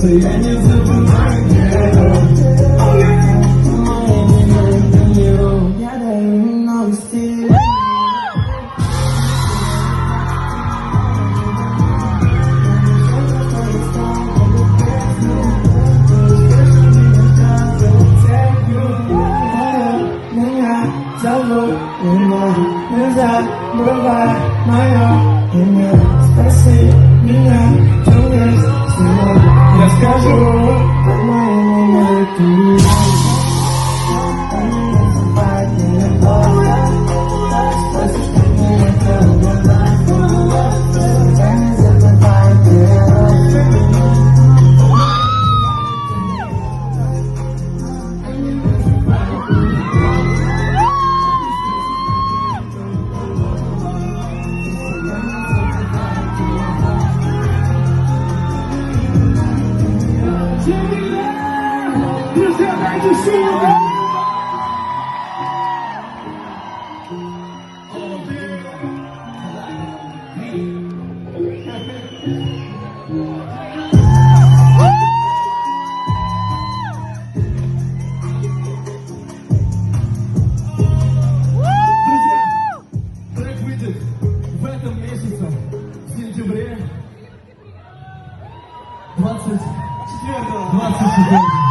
я не забываю, я даю много стиля. Зовут меня, не забывай мое имя. Спроси меня, что есть сегодня. Я скажу, как мое имя ты. Спроси, что мне это угадать. Я не забывай Друзья, дайте силу! Трек выйдет в этом месяце, в сентябре 24-го.